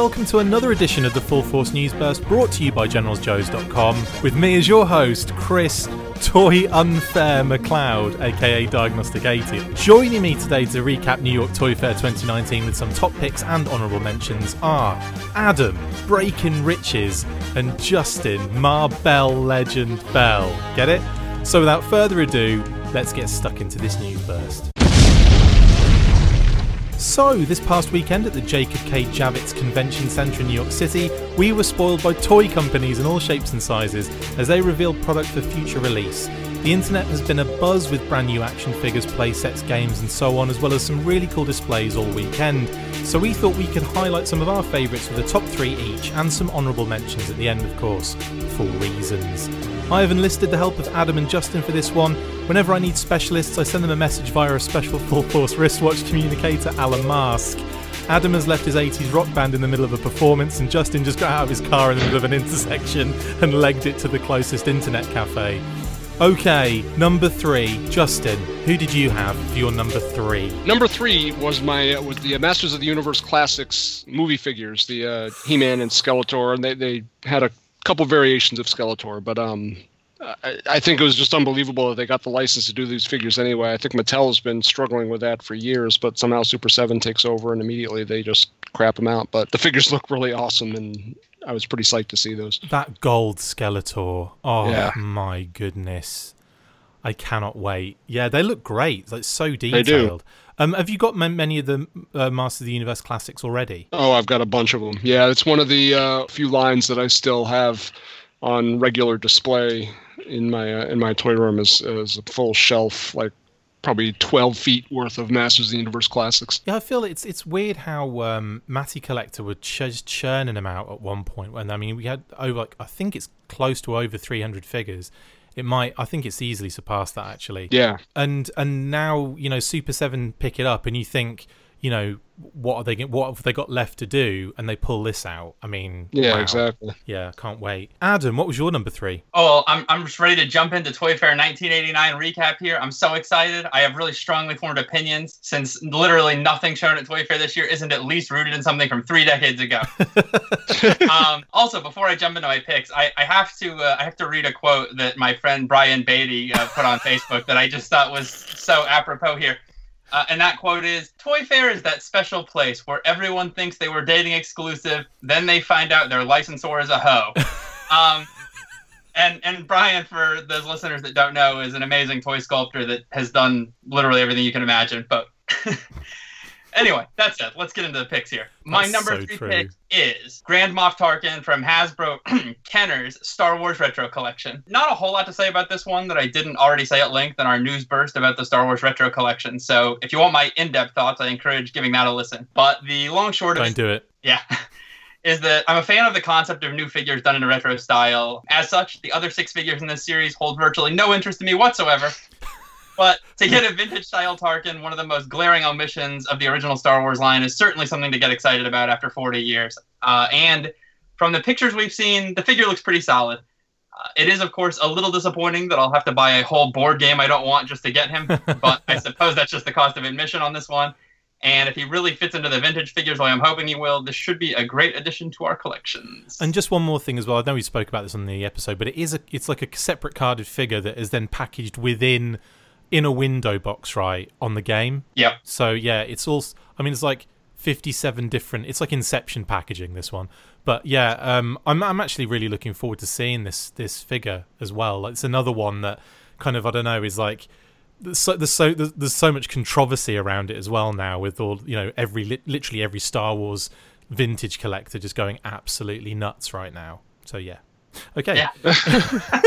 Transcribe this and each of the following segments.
welcome to another edition of the Full Force News Burst, brought to you by GeneralsJoes.com, with me as your host, Chris Toy Unfair McLeod, aka Diagnostic 80. Joining me today to recap New York Toy Fair 2019 with some top picks and honourable mentions are Adam, Breaking Riches, and Justin, Marbell Legend Bell. Get it? So without further ado, let's get stuck into this news burst. So, this past weekend at the Jacob K. Javits Convention Centre in New York City, we were spoiled by toy companies in all shapes and sizes as they revealed product for future release. The internet has been abuzz with brand new action figures, playsets, games and so on, as well as some really cool displays all weekend. So we thought we could highlight some of our favourites with a top 3 each and some honourable mentions at the end, of course, for reasons. I have enlisted the help of Adam and Justin for this one. Whenever I need specialists, I send them a message via a special Full Force wristwatch communicator a la Mask. Adam has left his 80s rock band in the middle of a performance, and Justin just got out of his car in the middle of an intersection and legged it to the closest internet cafe. Okay, number 3. Justin, who did you have for your number 3? Number 3 was the Masters of the Universe Classics movie figures, the He-Man and Skeletor, and they had a couple variations of Skeletor, but I think it was just unbelievable that they got the license to do these figures anyway. I think Mattel has been struggling with that for years, but somehow Super 7 takes over and immediately they just crap them out. But the figures look really awesome, and I was pretty psyched to see those. That gold Skeletor, oh yeah. My goodness. I cannot wait. Yeah, they look great. Like, so detailed. They do. Have you got many of the Masters of the Universe Classics already? Oh, I've got a bunch of them. Yeah, it's one of the few lines that I still have on regular display in my toy room as a full shelf, like probably 12 feet worth of Masters of the Universe Classics. Yeah, I feel it's weird how Matty Collector were just churning them out at one point. When I mean, we had over, I think it's close to over 300 figures. I think it's easily surpassed that, actually. Yeah. And now, Super 7 pick it up and you think, what have they got left to do? And they pull this out. I mean, yeah, wow. Exactly. Yeah, can't wait. Adam, what was your number 3? Oh, I'm just ready to jump into Toy Fair 1989 recap here. I'm so excited. I have really strongly formed opinions since literally nothing shown at Toy Fair this year isn't at least rooted in something from 3 decades ago. Also, before I jump into my picks, I have to read a quote that my friend Brian Beatty put on Facebook that I just thought was so apropos here. And that quote is, "Toy Fair is that special place where everyone thinks they were dating exclusive, then they find out their licensor is a hoe." And Brian, for those listeners that don't know, is an amazing toy sculptor that has done literally everything you can imagine. But anyway, that's it. Let's get into the picks here. My number 3 pick is Grand Moff Tarkin from Hasbro Kenner's Star Wars Retro Collection. Not a whole lot to say about this one that I didn't already say at length in our news burst about the Star Wars Retro Collection. So if you want my in-depth thoughts, I encourage giving that a listen. But the long short of it... Don't do it. Yeah. Is that I'm a fan of the concept of new figures done in a retro style. As such, the other 6 figures in this series hold virtually no interest in me whatsoever. But to get a vintage-style Tarkin, one of the most glaring omissions of the original Star Wars line, is certainly something to get excited about after 40 years. And from the pictures we've seen, the figure looks pretty solid. It is, of course, a little disappointing that I'll have to buy a whole board game I don't want just to get him, but I suppose that's just the cost of admission on this one. And if he really fits into the vintage figures like I'm hoping he will, this should be a great addition to our collections. And just one more thing as well. I know we spoke about this on the episode, but it's like a separate carded figure that is then packaged in a window box, right, on the game. Yep. So yeah, it's like 57 different. It's like Inception packaging, this one. But yeah, I'm actually really looking forward to seeing this figure as well. Like, it's another one that kind of, I don't know, is like there's so much controversy around it as well now, with all literally every Star Wars vintage collector just going absolutely nuts right now. So yeah. Okay. Yeah.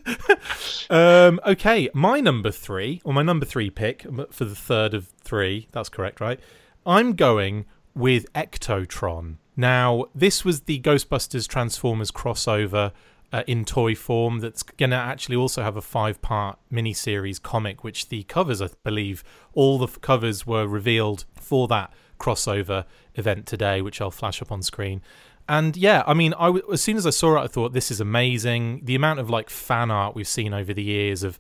Okay, my number 3 pick for the third of 3, that's correct, right? I'm going with Ectotron. Now, this was the Ghostbusters Transformers crossover in toy form that's going to actually also have a 5-part miniseries comic, which the covers, I believe, all the covers were revealed for that crossover event today, which I'll flash up on screen. And yeah, I mean, as soon as I saw it, I thought, this is amazing. The amount of like fan art we've seen over the years of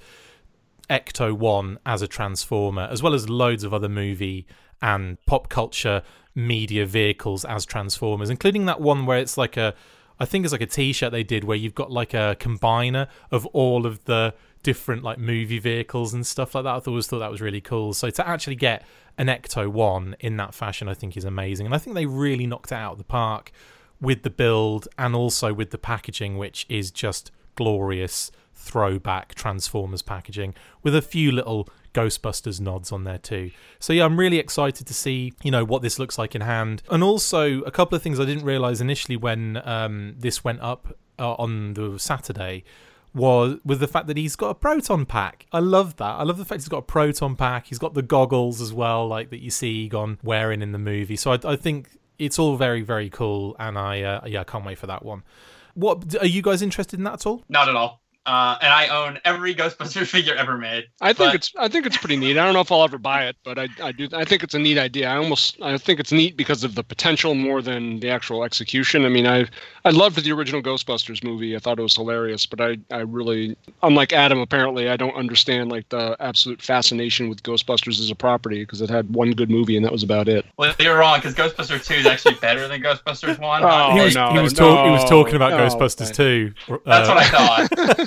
Ecto-1 as a Transformer, as well as loads of other movie and pop culture media vehicles as Transformers, including that one where it's like I think it's like a t-shirt they did where you've got like a combiner of all of the different like movie vehicles and stuff like that. I always thought that was really cool. So to actually get an Ecto 1 in that fashion, I think is amazing. And I think they really knocked it out of the park with the build and also with the packaging, which is just glorious throwback Transformers packaging with a few little Ghostbusters nods on there too. So yeah, I'm really excited to see, what this looks like in hand. And also a couple of things I didn't realize initially when this went up on the Saturday was with the fact that he's got a proton pack. I love that. I love the fact he's got a proton pack. He's got the goggles as well, like that you see Egon wearing in the movie. So I think it's all very, very cool, and I can't wait for that one. What are you guys interested in that at all? Not at all. And I own every Ghostbusters figure ever made. I think it's pretty neat. I don't know if I'll ever buy it, but I do. I think it's a neat idea. I think it's neat because of the potential more than the actual execution. I mean, I loved the original Ghostbusters movie. I thought it was hilarious, but I really, unlike Adam, apparently I don't understand like the absolute fascination with Ghostbusters as a property because it had one good movie and that was about it. Well, you're wrong because Ghostbusters 2 is actually better than Ghostbusters 1. He was talking about Ghostbusters 2. That's what I thought.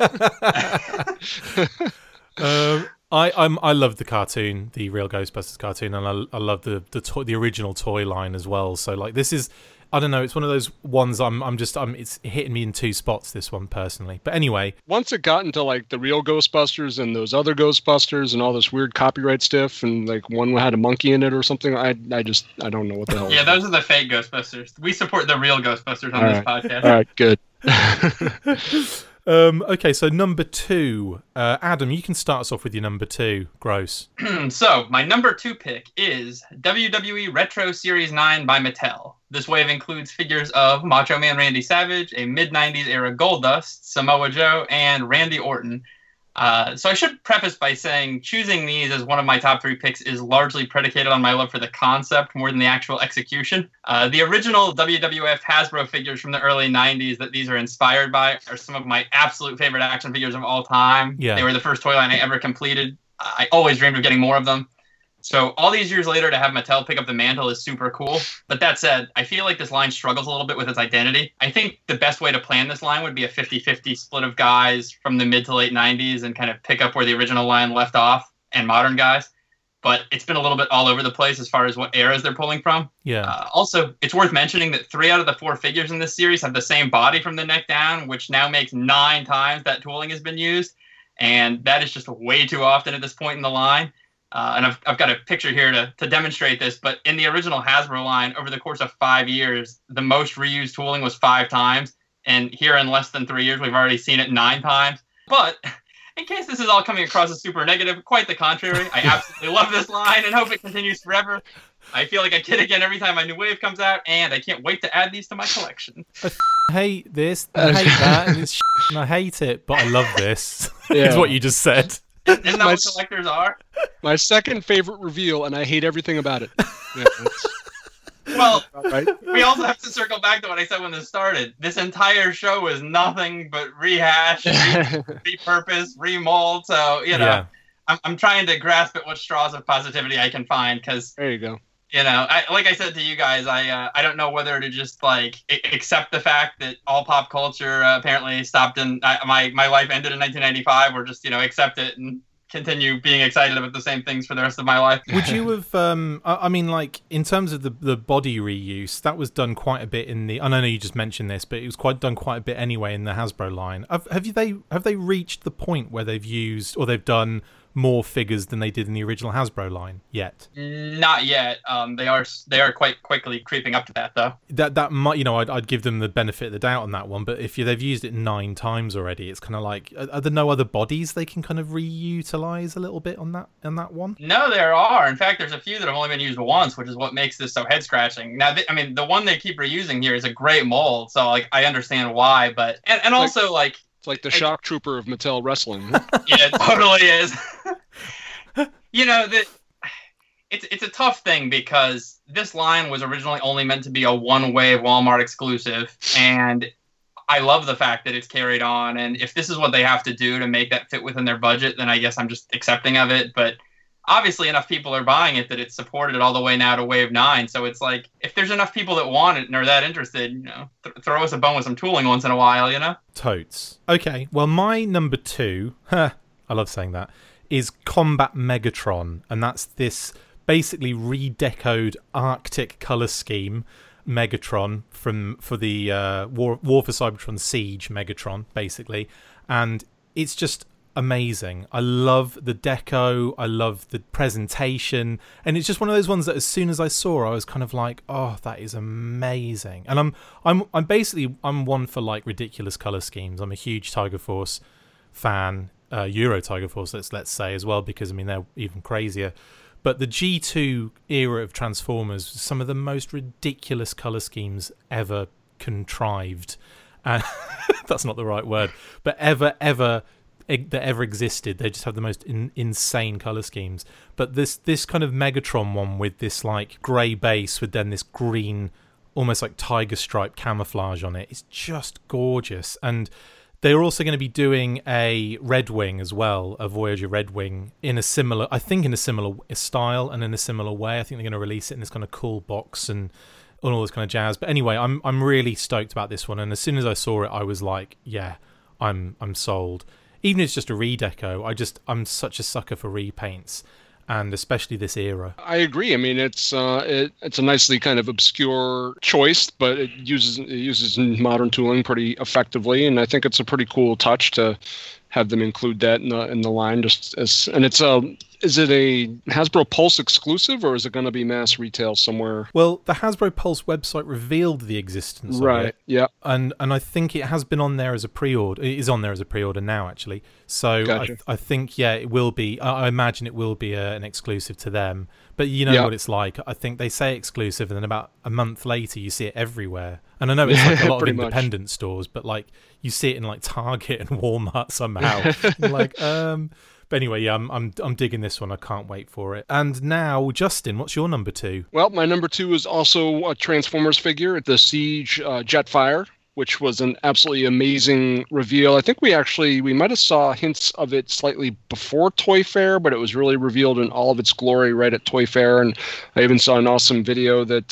I love the cartoon, the real Ghostbusters cartoon, and I love the original toy line as well. So like this is, I don't know, it's one of those ones it's hitting me in two spots, this one personally. But anyway, once it got into like the real Ghostbusters and those other Ghostbusters and all this weird copyright stuff, and like one had a monkey in it or something, I don't know what the hell. Yeah, those are the fake Ghostbusters. We support the real Ghostbusters on this podcast. All right, good. Okay, so number 2. Adam, you can start us off with your number 2. Gross. So, my number 2 pick is WWE Retro Series 9 by Mattel. This wave includes figures of Macho Man Randy Savage, a mid-90s era Goldust, Samoa Joe, and Randy Orton. So I should preface by saying choosing these as one of my top 3 picks is largely predicated on my love for the concept more than the actual execution. The original WWF Hasbro figures from the early 90s that these are inspired by are some of my absolute favorite action figures of all time. Yeah. They were the first toy line I ever completed. I always dreamed of getting more of them. So all these years later to have Mattel pick up the mantle is super cool. But that said, I feel like this line struggles a little bit with its identity. I think the best way to plan this line would be a 50-50 split of guys from the mid to late 90s and kind of pick up where the original line left off and modern guys. But it's been a little bit all over the place as far as what eras they're pulling from. Yeah. Also, it's worth mentioning that 3 out of the 4 figures in this series have the same body from the neck down, which now makes 9 times that tooling has been used. And that is just way too often at this point in the line. And I've got a picture here to demonstrate this, but in the original Hasbro line, over the course of 5 years, the most reused tooling was 5 times. And here in less than 3 years, we've already seen it 9 times. But in case this is all coming across as super negative, quite the contrary. I absolutely love this line and hope it continues forever. I feel like a kid again every time a new wave comes out, and I can't wait to add these to my collection. I hate this, I hate that, and it's and I hate it, but I love this. Yeah. Is what you just said. Isn't that what collectors are? My second favorite reveal, and I hate everything about it. Yeah, well, right. We also have to circle back to what I said when this started. This entire show is nothing but rehash, repurpose, remold. So, Yeah. I'm trying to grasp at what straws of positivity I can find because, There you go. like I said to you guys, I don't know whether to just like accept the fact that all pop culture apparently stopped and my life ended in 1995, or just accept it and continue being excited about the same things for the rest of my life. Would you have? I mean, like in terms of the body reuse, that was done quite a bit in the. I know you just mentioned this, but it was done quite a bit anyway in the Hasbro line. Have they reached the point where they've used or they've done more figures than they did in the original Hasbro line yet? Not yet. They are quite quickly creeping up to that though. That might, I'd give them the benefit of the doubt on that one. But if they've used it 9 times already, it's kind of like, are there no other bodies they can kind of reutilize a little bit on that one? No, there are. In fact, there's a few that have only been used once, which is what makes this so head scratching. Now, the one they keep reusing here is a great mold, so like I understand why, but and also like. It's like the shock trooper of Mattel Wrestling. Yeah, it totally is. It's a tough thing because this line was originally only meant to be a one-wave Walmart exclusive, and I love the fact that it's carried on. And if this is what they have to do to make that fit within their budget, then I guess I'm just accepting of it. But obviously enough people are buying it that it's supported all the way now to Wave 9. So it's like, if there's enough people that want it and are that interested, you know, throw us a bone with some tooling once in a while, you know? Totes. Okay, well, my number 2, I love saying that, is Combat Megatron. And that's this basically redecoed Arctic colour scheme Megatron for the War for Cybertron Siege Megatron, basically. And it's just amazing. I love the deco, I love the presentation, and it's just one of those ones that as soon as I saw, I was kind of like, oh, that is amazing. And I'm basically one for like ridiculous color schemes. I'm a huge Tiger Force fan, Euro Tiger Force, let's say as well, because I mean they're even crazier. But the G2 era of Transformers, some of the most ridiculous color schemes ever contrived. And that's not the right word, but ever that ever existed. They just have the most insane color schemes. But this kind of Megatron one with this like grey base with then this green, almost like tiger stripe camouflage on it, is just gorgeous. And they're also going to be doing a Red Wing as well, a Voyager Red Wing, in a similar style and in a similar way. I think they're going to release it in this kind of cool box and all this kind of jazz. But anyway, I'm really stoked about this one. And as soon as I saw it, I was like, yeah, I'm sold. Even if it's just a redeco, I'm such a sucker for repaints, and especially this era. I agree. I mean, it's a nicely kind of obscure choice, but it uses modern tooling pretty effectively, and I think it's a pretty cool touch to have them include that in the line. Is it a Hasbro Pulse exclusive, or is it going to be mass retail somewhere? Well, the Hasbro Pulse website revealed the existence of it. Right, yeah. And I think it has been on there as a pre-order. It is on there as a pre-order now, actually. So gotcha. I think, yeah, it will be. I imagine it will be an exclusive to them. But you know what it's like. I think they say exclusive, and then about a month later, you see it everywhere. And I know it's like a lot of independent stores, but like you see it in like Target and Walmart somehow. But anyway, yeah, I'm digging this one. I can't wait for it. And now, Justin, what's your number 2? Well, my number 2 is also a Transformers figure, the Siege Jetfire, which was an absolutely amazing reveal. I think we might have saw hints of it slightly before Toy Fair, but it was really revealed in all of its glory right at Toy Fair. And I even saw an awesome video that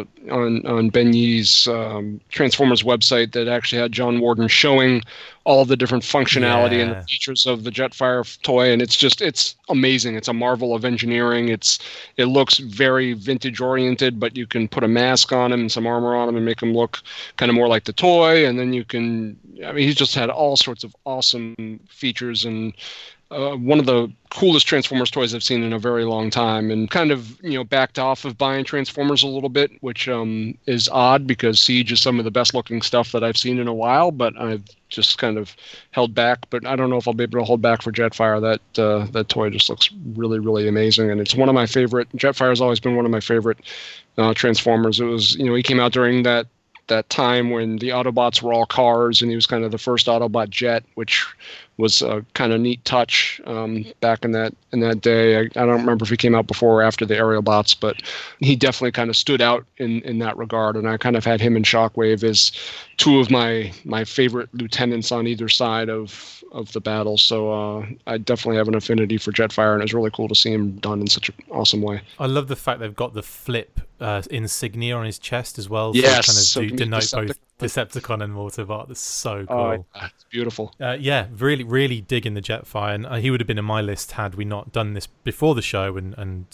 on Ben Yee's Transformers website that actually had John Warden showing all the different functionality and the features of the Jetfire toy, and it's amazing. It's a marvel of engineering. It looks very vintage oriented, but you can put a mask on him and some armor on him and make him look kind of more like the toy. And then he's just had all sorts of awesome features, and one of the coolest Transformers toys I've seen in a very long time, and kind of backed off of buying Transformers a little bit, which is odd because Siege is some of the best looking stuff that I've seen in a while, but I've just kind of held back. But I don't know if I'll be able to hold back for Jetfire. That toy just looks really, really amazing, and it's one of my favorite. Jetfire has always been one of my favorite Transformers. It was he came out during that time when the Autobots were all cars, and he was kind of the first Autobot jet, which was a kind of neat touch back in that day. I don't remember if he came out before or after the Aerialbots, but he definitely kind of stood out in that regard. And I kind of had him and Shockwave as two of my favorite lieutenants on either side of the battle. So I definitely have an affinity for Jetfire, and it's really cool to see him done in such an awesome way. I love the fact they've got the flip insignia on his chest as well. Yes, so kind of denote both Decepticon and Autobot. That's so cool. Oh, it's beautiful. Yeah, really, really digging the Jetfire, and he would have been in my list had we not done this before the show and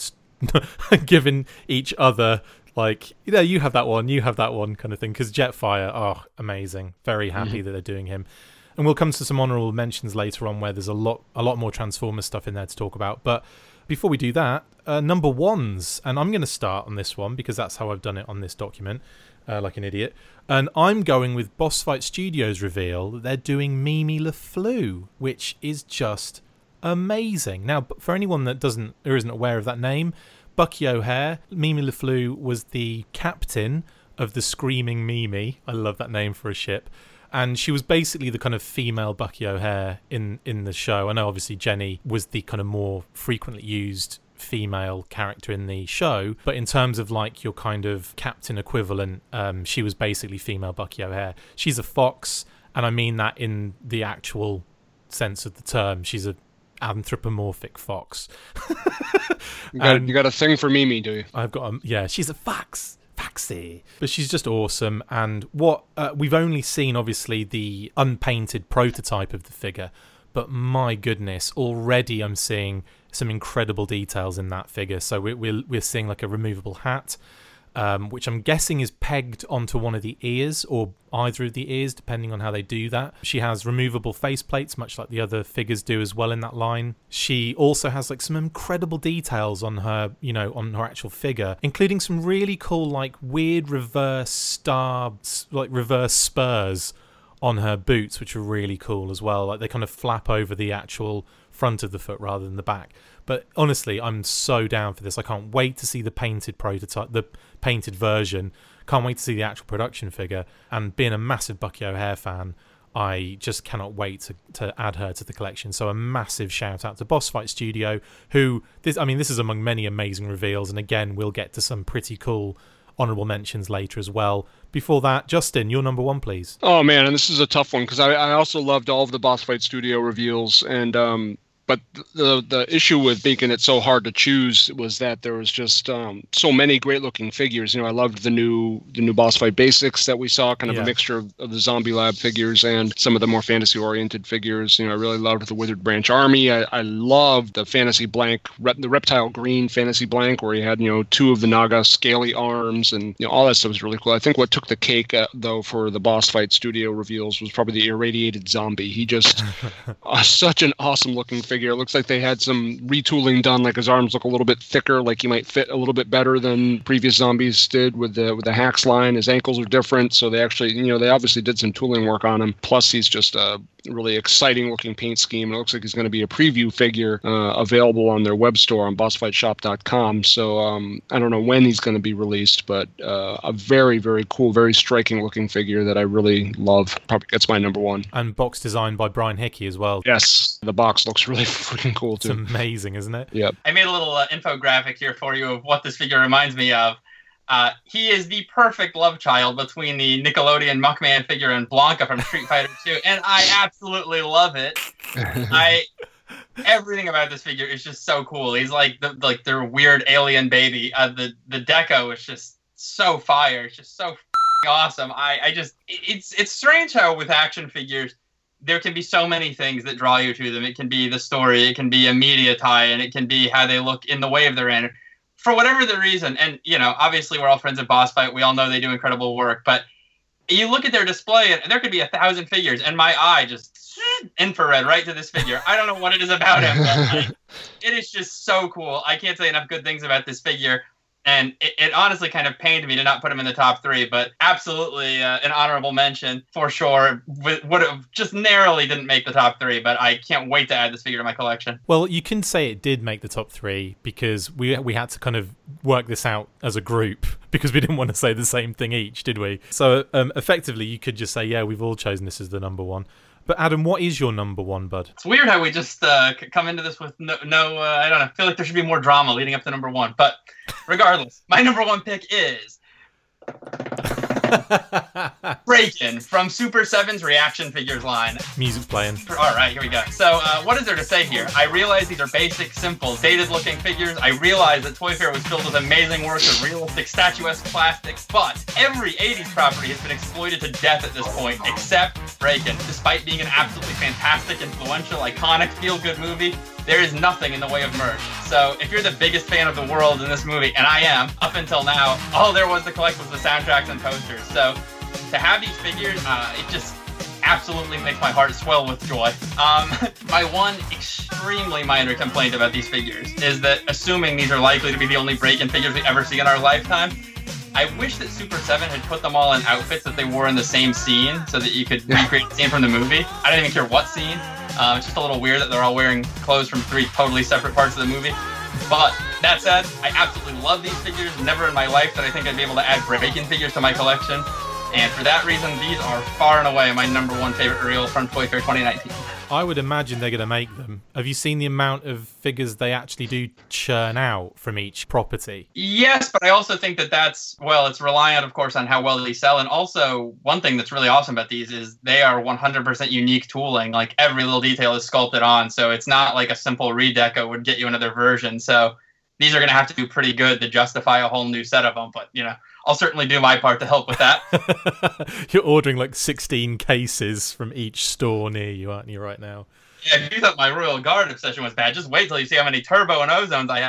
given each other like, you have that one kind of thing. Because Jetfire, amazing. Very happy that they're doing him. And we'll come to some honourable mentions later on where there's a lot more Transformers stuff in there to talk about. But before we do that, number ones, and I'm going to start on this one because that's how I've done it on this document, like an idiot. And I'm going with Boss Fight Studios reveal that they're doing Mimi LeFleur, which is just amazing. Now, for anyone that isn't aware of that name, Bucky O'Hare, Mimi LeFleur was the captain of the Screaming Mimi. I love that name for a ship. And she was basically the kind of female Bucky O'Hare in the show. I know obviously Jenny was the kind of more frequently used female character in the show, but in terms of like your kind of captain equivalent, she was basically female Bucky O'Hare. She's a fox, and I mean that in the actual sense of the term. She's a anthropomorphic fox. You got a thing for Mimi, do you? I've got she's a fox. Foxy. But she's just awesome. And what we've only seen, obviously, the unpainted prototype of the figure, but my goodness, already I'm seeing some incredible details in that figure. So we're seeing like a removable hat, which I'm guessing is pegged onto one of the ears, or either of the ears, depending on how they do that. She has removable faceplates, much like the other figures do as well in that line. She also has like some incredible details on her, on her actual figure, including some really cool, like weird reverse spurs on her boots, which are really cool as well. Like they kind of flap over the actual front of the foot rather than the back. But honestly, I'm so down for this. I can't wait to see the painted prototype, the painted version. Can't wait to see the actual production figure. And being a massive Bucky O'Hare fan, I just cannot wait to add her to the collection. So a massive shout out to Boss Fight Studio, who this is among many amazing reveals. And again, we'll get to some pretty cool honorable mentions later as well. Before that, Justin, your number one, please. Oh man, and this is a tough one because I also loved all of the Boss Fight Studio reveals, and but the issue with making it so hard to choose was that there was just so many great looking figures. I loved the new Boss Fight Basics that we saw, kind of a mixture of the Zombie Lab figures and some of the more fantasy oriented figures. I really loved the Withered Branch Army. I loved the fantasy blank, the reptile green fantasy blank, where he had two of the Naga scaly arms, and all that stuff was really cool. I think what took the cake though for the Boss Fight Studio reveals was probably the irradiated zombie. He just such an awesome looking figure. It looks like they had some retooling done, like his arms look a little bit thicker, like he might fit a little bit better than previous zombies did with the Hax line. His ankles are different, so they actually, they obviously did some tooling work on him. Plus, he's just a really exciting looking paint scheme. It looks like he's going to be a preview figure available on their web store on bossfightshop.com. So I don't know when he's going to be released, but a very, very cool, very striking looking figure that I really love. Probably gets my number one. And box designed by Brian Hickey as well. Yes, the box looks really freaking cool too. It's amazing, isn't it? Yep. I made a little infographic here for you of what this figure reminds me of. He is the perfect love child between the Nickelodeon Muckman figure and Blanca from Street Fighter 2, and I absolutely love it. Everything about this figure is just so cool. He's like their weird alien baby. The deco is just so fire. It's just so awesome. It's strange how with action figures there can be so many things that draw you to them. It can be the story, it can be a media tie, and it can be how they look in the wave they're in. For whatever the reason, and obviously we're all friends at Boss Fight. We all know they do incredible work, but you look at their display and there could be 1,000 figures, and my eye just infrared right to this figure. I don't know what it is about him, but it is just so cool. I can't say enough good things about this figure. And it honestly kind of pained me to not put him in the top 3, but absolutely an honorable mention for sure. Would have just narrowly didn't make the top 3, but I can't wait to add this figure to my collection. Well, you can say it did make the top 3 because we had to kind of work this out as a group because we didn't want to say the same thing each, did we? So effectively, you could just say, yeah, we've all chosen this as the number one. But Adam, what is your number one, bud? It's weird how we just come into this with no I don't know. I feel like there should be more drama leading up to number one. But regardless, my number one pick is Breakin' from Super 7's Reaction Figures line. Music's playing. All right, here we go. So what is there to say here? I realize these are basic, simple, dated-looking figures. I realize that Toy Fair was filled with amazing works of realistic, statuesque plastics, but every 80s property has been exploited to death at this point, except Breakin'. Despite being an absolutely fantastic, influential, iconic, feel-good movie, there is nothing in the way of merch. So if you're the biggest fan of the world in this movie, and I am, up until now, all there was to collect was the soundtracks and posters. So to have these figures, it just absolutely makes my heart swell with joy. My one extremely minor complaint about these figures is that, assuming these are likely to be the only Breakin' figures we ever see in our lifetime, I wish that Super 7 had put them all in outfits that they wore in the same scene so that you could recreate the scene from the movie. I don't even care what scene. It's just a little weird that they're all wearing clothes from 3 totally separate parts of the movie. But that said, I absolutely love these figures. Never in my life that I think I'd be able to add Breakin' figures to my collection. And for that reason, these are far and away my number one favorite reel from Toy Fair 2019. I would imagine they're going to make them. Have you seen the amount of figures they actually do churn out from each property? Yes, but I also think that's, well, it's reliant, of course, on how well they sell. And also, one thing that's really awesome about these is they are 100% unique tooling. Like, every little detail is sculpted on, so it's not like a simple redeco would get you another version. So these are going to have to do pretty good to justify a whole new set of them. But, I'll certainly do my part to help with that. You're ordering like 16 cases from each store near you, aren't you, right now? Yeah, if you thought my Royal Guard obsession was bad, just wait till you see how many turbo and ozones I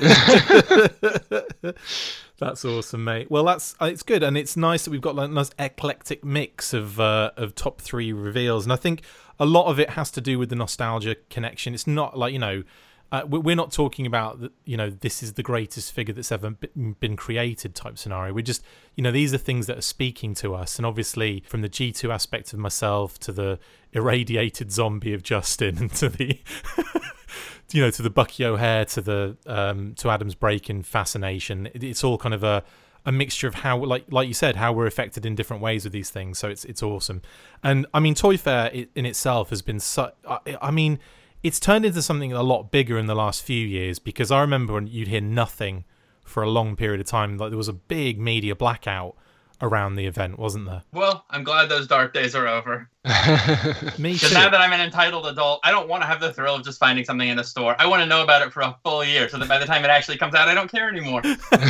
have. That's awesome, mate. Well, it's good, and it's nice that we've got like a nice eclectic mix of top 3 reveals, and I think a lot of it has to do with the nostalgia connection. It's not like, we're not talking about, this is the greatest figure that's ever been created type scenario. We're just, these are things that are speaking to us. And obviously from the G2 aspect of myself to the irradiated zombie of Justin and to the, to the Bucky O'Hare, to Adam's Break-In fascination. It's all kind of a mixture of how, like you said, how we're affected in different ways with these things. So it's awesome. And I mean, Toy Fair in itself has been it's turned into something a lot bigger in the last few years, because I remember when you'd hear nothing for a long period of time. Like, there was a big media blackout around the event, wasn't there? Well, I'm glad those dark days are over. Me too. Because now that I'm an entitled adult, I don't want to have the thrill of just finding something in a store. I want to know about it for a full year, so that by the time it actually comes out, I don't care anymore.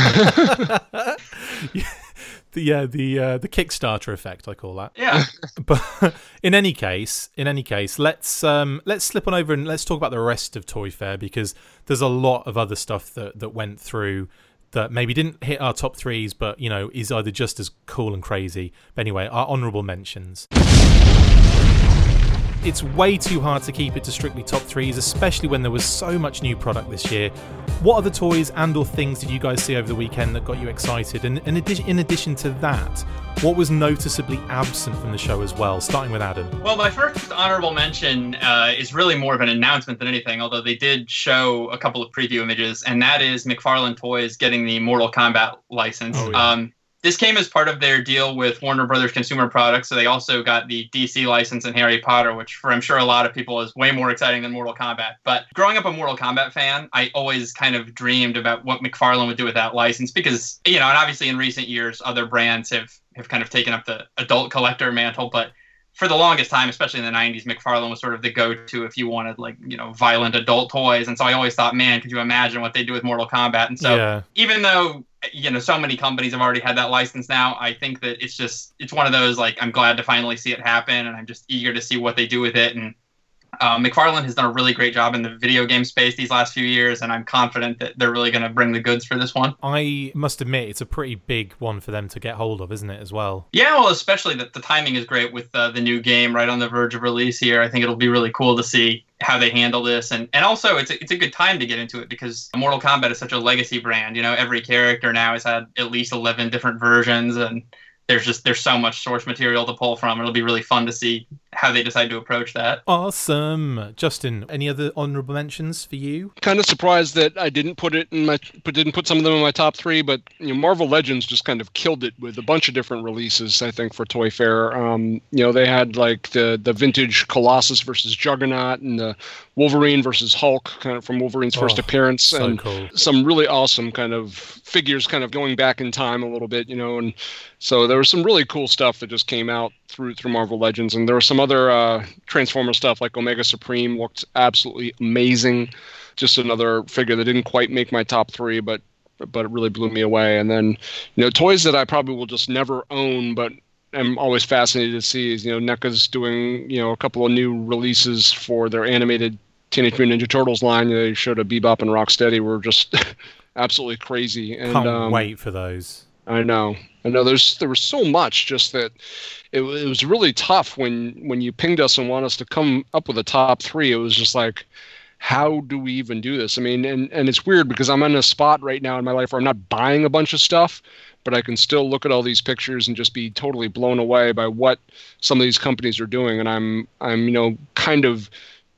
The Kickstarter effect, I call that. Yeah. But in any case, let's slip on over and let's talk about the rest of Toy Fair, because there's a lot of other stuff that went through that maybe didn't hit our top 3s, but is either just as cool and crazy. But anyway, our honourable mentions. It's way too hard to keep it to strictly top 3s, especially when there was so much new product this year. What other toys and or things did you guys see over the weekend that got you excited? And in addition to that, what was noticeably absent from the show as well? Starting with Adam. Well, my first honorable mention is really more of an announcement than anything, although they did show a couple of preview images, and that is McFarlane Toys getting the Mortal Kombat license. Oh, yeah. This came as part of their deal with Warner Brothers Consumer Products, so they also got the DC license in Harry Potter, which for I'm sure a lot of people is way more exciting than Mortal Kombat. But growing up a Mortal Kombat fan, I always kind of dreamed about what McFarlane would do with that license, because, and obviously in recent years, other brands have kind of taken up the adult collector mantle, but for the longest time, especially in the 90s, McFarlane was sort of the go-to if you wanted, violent adult toys. And so I always thought, man, could you imagine what they do with Mortal Kombat? And so even though, so many companies have already had that license now, I think that it's one of those, I'm glad to finally see it happen, and I'm just eager to see what they do with it. And McFarlane has done a really great job in the video game space these last few years, and I'm confident that they're really going to bring the goods for this one. I must admit, it's a pretty big one for them to get hold of, isn't it, as well? Yeah, well, especially that the timing is great with the new game right on the verge of release here. I think it'll be really cool to see how they handle this, and also it's a good time to get into it, because Mortal Kombat is such a legacy brand. Every character now has had at least 11 different versions, and there's so much source material to pull from. It'll be really fun to see how they decide to approach that. Awesome. Justin, any other honorable mentions for you? Kind of surprised that I didn't put some of them in my top 3, but Marvel Legends just kind of killed it with a bunch of different releases, I think, for Toy Fair. They had the vintage Colossus versus Juggernaut, and the Wolverine versus Hulk, kind of from Wolverine's first appearance, so and cool. Some really awesome kind of figures kind of going back in time a little bit, and so there was some really cool stuff that just came out through Marvel Legends, and there was some other Transformer stuff, like Omega Supreme looked absolutely amazing. Just another figure that didn't quite make my top 3, but it really blew me away. And then, toys that I probably will just never own, but I'm always fascinated to see is, NECA's doing, a couple of new releases for their animated Teenage Mutant Ninja Turtles line. They showed a Bebop and Rocksteady were just absolutely crazy. And can't wait for those. I know. There was so much, just that it was really tough when you pinged us and want us to come up with a top 3. It was just like, how do we even do this? I mean, and it's weird because I'm in a spot right now in my life where I'm not buying a bunch of stuff, but I can still look at all these pictures and just be totally blown away by what some of these companies are doing. And I'm kind of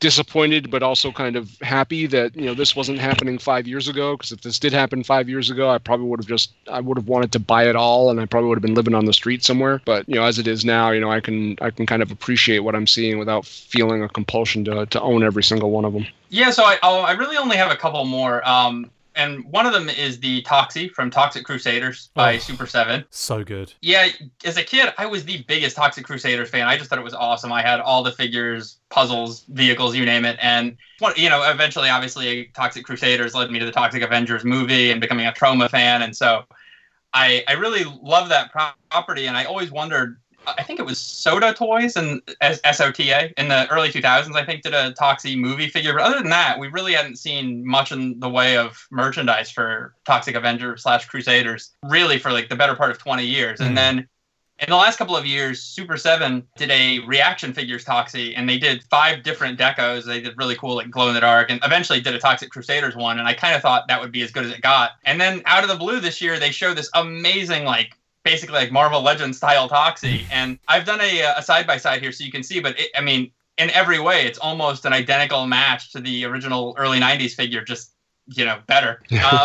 disappointed, but also kind of happy that, this wasn't happening 5 years ago. Because if this did happen 5 years ago, I probably would have wanted to buy it all, and I probably would have been living on the street somewhere. But as it is now, I can kind of appreciate what I'm seeing without feeling a compulsion to own every single one of them. Yeah, so I really only have a couple more. And one of them is the Toxie from Toxic Crusaders by Super 7. So good. Yeah, as a kid, I was the biggest Toxic Crusaders fan. I just thought it was awesome. I had all the figures, puzzles, vehicles, you name it. And, eventually, obviously, Toxic Crusaders led me to the Toxic Avengers movie and becoming a Troma fan. And so I really love that property. And I always wondered, I think it was Soda Toys and SOTA in the early 2000s, I think, did a Toxie movie figure. But other than that, we really hadn't seen much in the way of merchandise for Toxic Avengers / Crusaders, really for like the better part of 20 years. And then in the last couple of years, Super 7 did a reaction figures Toxie, and they did 5 different decos. They did really cool, like glow in the dark, and eventually did a Toxic Crusaders one. And I kind of thought that would be as good as it got. And then out of the blue this year, they showed this amazing, basically like Marvel Legends style Toxie. And I've done a side-by-side here so you can see, but in every way, it's almost an identical match to the original early 90s figure, just, better.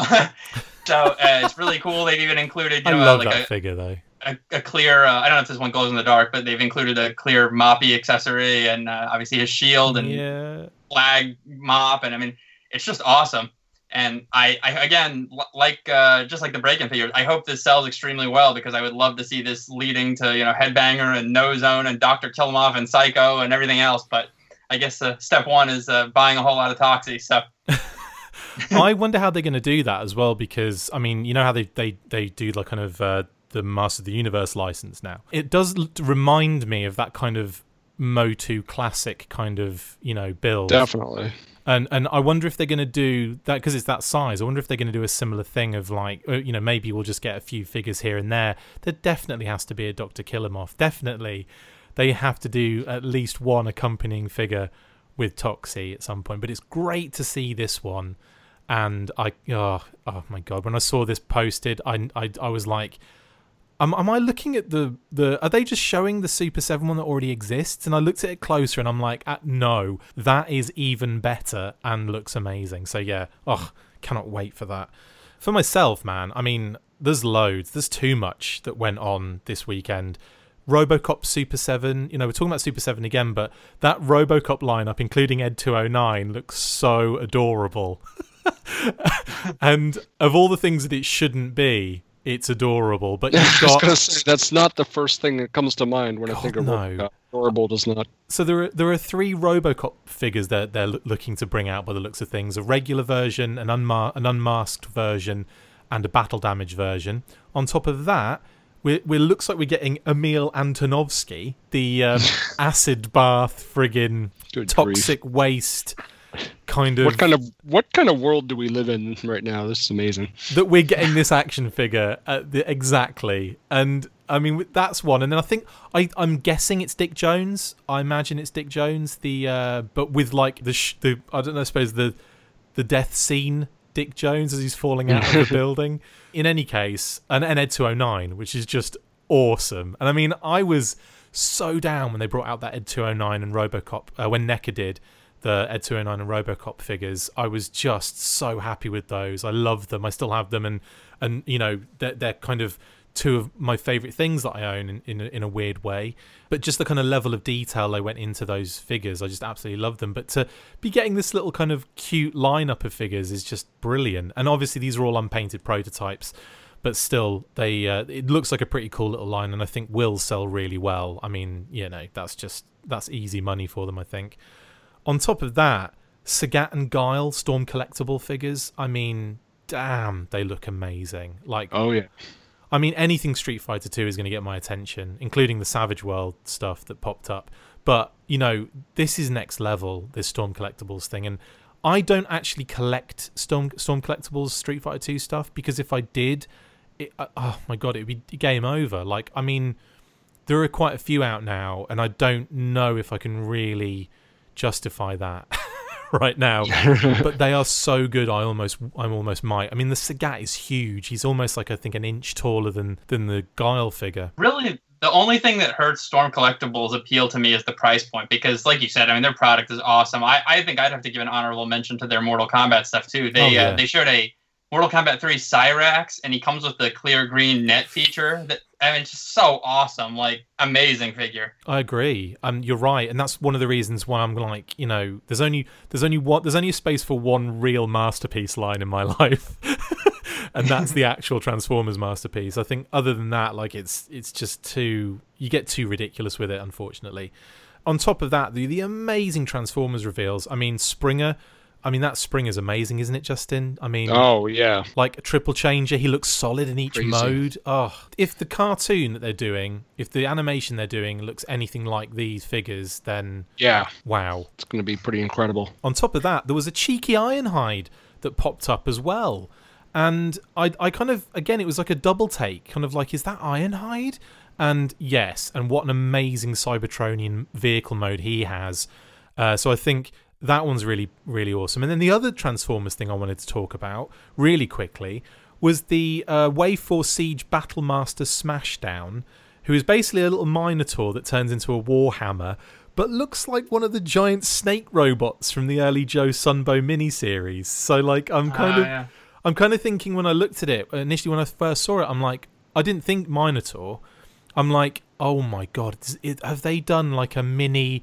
So it's really cool. They've even included, I love that figure, though. A clear, I don't know if this one glows in the dark, but they've included a clear Moppy accessory and obviously his shield and flag mop. And it's just awesome. And I again, just like the break-in figures, I hope this sells extremely well, because I would love to see this leading to, Headbanger and No Zone and Dr. Killmoff and Psycho and everything else. But I guess step one is buying a whole lot of Toxie. So I wonder how they're going to do that as well, because, how they do like kind of the Master of the Universe license now. It does remind me of that kind of Motu classic kind of, build. Definitely. And I wonder if they're going to do that, because it's that size. I wonder if they're going to do a similar thing of maybe we'll just get a few figures here and there. There definitely has to be a Dr. Killmoff. Definitely, they have to do at least one accompanying figure with Toxie at some point. But it's great to see this one. And oh my God, when I saw this posted, I was like, Am I looking at the are they just showing the Super 7 one that already exists? And I looked at it closer and I'm like, no, that is even better and looks amazing. So yeah, cannot wait for that. For myself, man, there's loads. There's too much that went on this weekend. RoboCop Super 7, we're talking about Super 7 again, but that RoboCop lineup, including Ed 209, looks so adorable. And of all the things that it shouldn't be, it's adorable, but you've got... I was going to say, that's not the first thing that comes to mind when I think of RoboCop. Adorable does not. So there are 3 RoboCop figures that they're looking to bring out by the looks of things. A regular version, an unmasked version, and a battle damage version. On top of that, we looks like we're getting Emil Antonovsky, the acid bath friggin' toxic waste... kind of what kind of world do we live in right now? This is amazing that we're getting this action figure exactly. And that's one. And then I think I'm guessing it's Dick Jones. I imagine it's Dick Jones, the but with like the I don't know, I suppose the death scene Dick Jones as he's falling out of the building. In any case, an Ed 209, which is just awesome. And I was so down when they brought out that Ed 209 and RoboCop when NECA did the Ed 209 and RoboCop figures. I was just so happy with those. I love them. I still have them, and they're kind of 2 of my favourite things that I own in a weird way. But just the kind of level of detail they went into those figures, I just absolutely love them. But to be getting this little kind of cute lineup of figures is just brilliant. And obviously these are all unpainted prototypes, but still, it looks like a pretty cool little line, and I think will sell really well. That's easy money for them, I think. On top of that, Sagat and Guile Storm collectible figures. Damn, they look amazing. Oh yeah. Anything Street Fighter 2 is going to get my attention, including the Savage World stuff that popped up. But, this is next level, this Storm collectibles thing. And I don't actually collect Storm collectibles Street Fighter 2 stuff, because if I did, oh my God, it would be game over. There are quite a few out now, and I don't know if I can really justify that right now, but they are so good. I almost might. The Sagat is huge. He's almost like, I think, an inch taller than the Guile figure. Really, The only thing that hurts Storm Collectibles' appeal to me is the price point, because, like you said, I mean, their product is awesome. I think I'd have to give an honorable mention to their Mortal Kombat stuff too. They showed a Mortal Kombat 3 Cyrax, and he comes with the clear green net feature. That, I mean, it's just so awesome, like amazing figure. I agree. You're right, and that's one of the reasons why I'm like, you know, there's only a space for one real masterpiece line in my life. And that's the actual Transformers masterpiece. I think other than that, like it's just too, you get too ridiculous with it, unfortunately. On top of that, the amazing Transformers reveals. I mean, Springer. I mean, that Springer's amazing, isn't it, Justin? I mean, oh yeah, like a triple changer. He looks solid in each mode. Oh, if the cartoon that they're doing, if the animation they're doing looks anything like these figures, then yeah, wow, it's going to be pretty incredible. On top of that, there was a cheeky Ironhide that popped up as well. And I kind of, again, it was like a double take, kind of like, is that Ironhide? And yes, and what an amazing Cybertronian vehicle mode he has. So I think that one's really, really awesome. And then the other Transformers thing I wanted to talk about really quickly was the Wave 4 Siege Battlemaster Smashdown, who is basically a little Minotaur that turns into a Warhammer, but looks like one of the giant snake robots from the early Joe Sunbow miniseries. So like, I'm kind of thinking when I looked at it, initially when I first saw it, I'm like, I didn't think Minotaur. I'm like, oh my God, have they done like a mini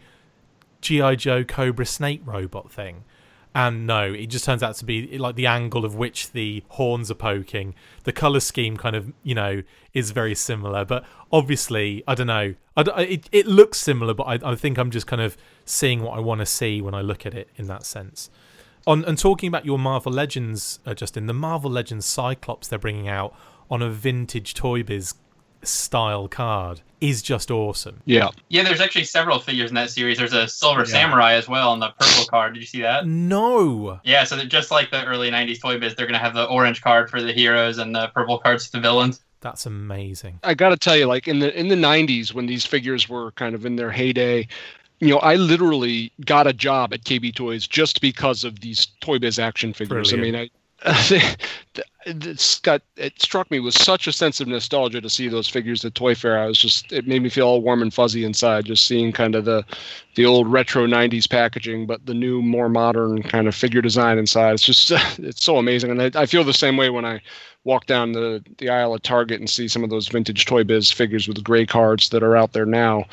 G.I. Joe Cobra Snake robot thing? And no, it just turns out to be like the angle of which the horns are poking. The colour scheme kind of, you know, is very similar. But obviously, I don't know. It looks similar, but I think I'm just kind of seeing what I want to see when I look at it in that sense. And talking about your Marvel Legends, Justin, the Marvel Legends Cyclops they're bringing out on a vintage Toy Biz style card is just awesome. Yeah, there's actually several figures in that series. There's a Silver Samurai as well on the purple card. Did you see that? No. Yeah, so they're just like the early 90s Toy Biz, they're going to have the orange card for the heroes and the purple cards for the villains. That's amazing. I got to tell you, like in the 90s when these figures were kind of in their heyday, you know, I literally got a job at KB Toys just because of these Toy Biz action figures. Brilliant. I mean, it struck me with such a sense of nostalgia to see those figures at Toy Fair. It made me feel all warm and fuzzy inside, just seeing kind of the old retro 90s packaging, but the new, more modern kind of figure design inside. It's just, it's so amazing. And I feel the same way when I walk down the aisle at Target and see some of those vintage Toy Biz figures with gray cards that are out there now.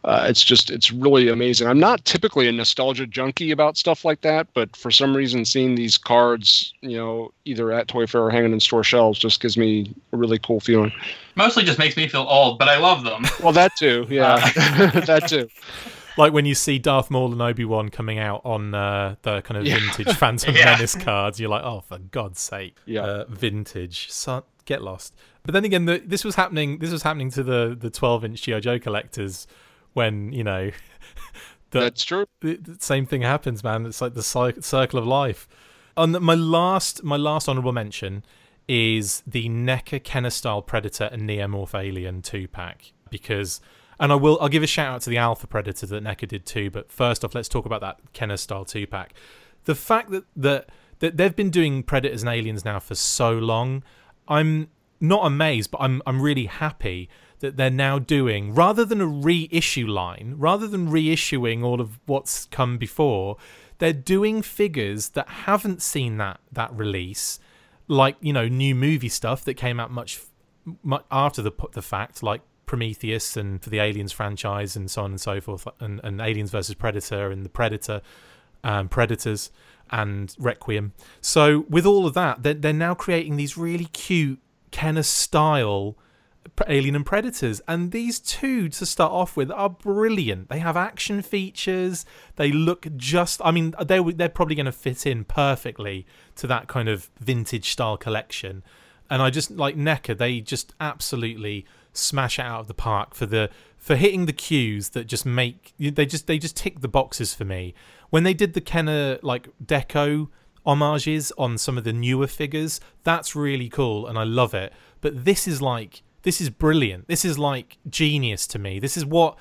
It's really amazing. I'm not typically a nostalgia junkie about stuff like that, but for some reason seeing these cards, you know, either at Toy Fair or hanging in store shelves just gives me a really cool feeling. Mostly just makes me feel old, but I love them. Well, that too, yeah. That too. Like when you see Darth Maul and Obi-Wan coming out on the kind of vintage Phantom Menace cards, you're like, oh, for God's sake, vintage. So, get lost. But then again, this was happening to the 12-inch G.I. Joe collectors when, you know... That's true. The same thing happens, man. It's like the circle of life. And my last honourable mention is the NECA Kenner-style Predator and Neomorph Alien 2-pack, because... And I'll give a shout out to the Alpha Predator that NECA did too. But first off, let's talk about that Kenner style 2-pack. The fact that they've been doing Predators and Aliens now for so long, I'm not amazed, but I'm really happy that they're now doing, rather than a reissue line, rather than reissuing all of what's come before, they're doing figures that haven't seen that release, like, you know, new movie stuff that came out much after the fact, like Prometheus and for the Aliens franchise and so on and so forth, and Aliens versus Predator and the Predator, Predators and Requiem. So with all of that, they're now creating these really cute Kenner style Alien and Predators, and these two to start off with are brilliant. They have action features. They look just, I mean, they're probably going to fit in perfectly to that kind of vintage style collection. And I just like NECA, they just absolutely smash it out of the park for hitting the cues that just make they just tick the boxes for me. When they did the Kenner like deco homages on some of the newer figures, that's really cool and I love it. But this is brilliant. This is like genius to me. This is what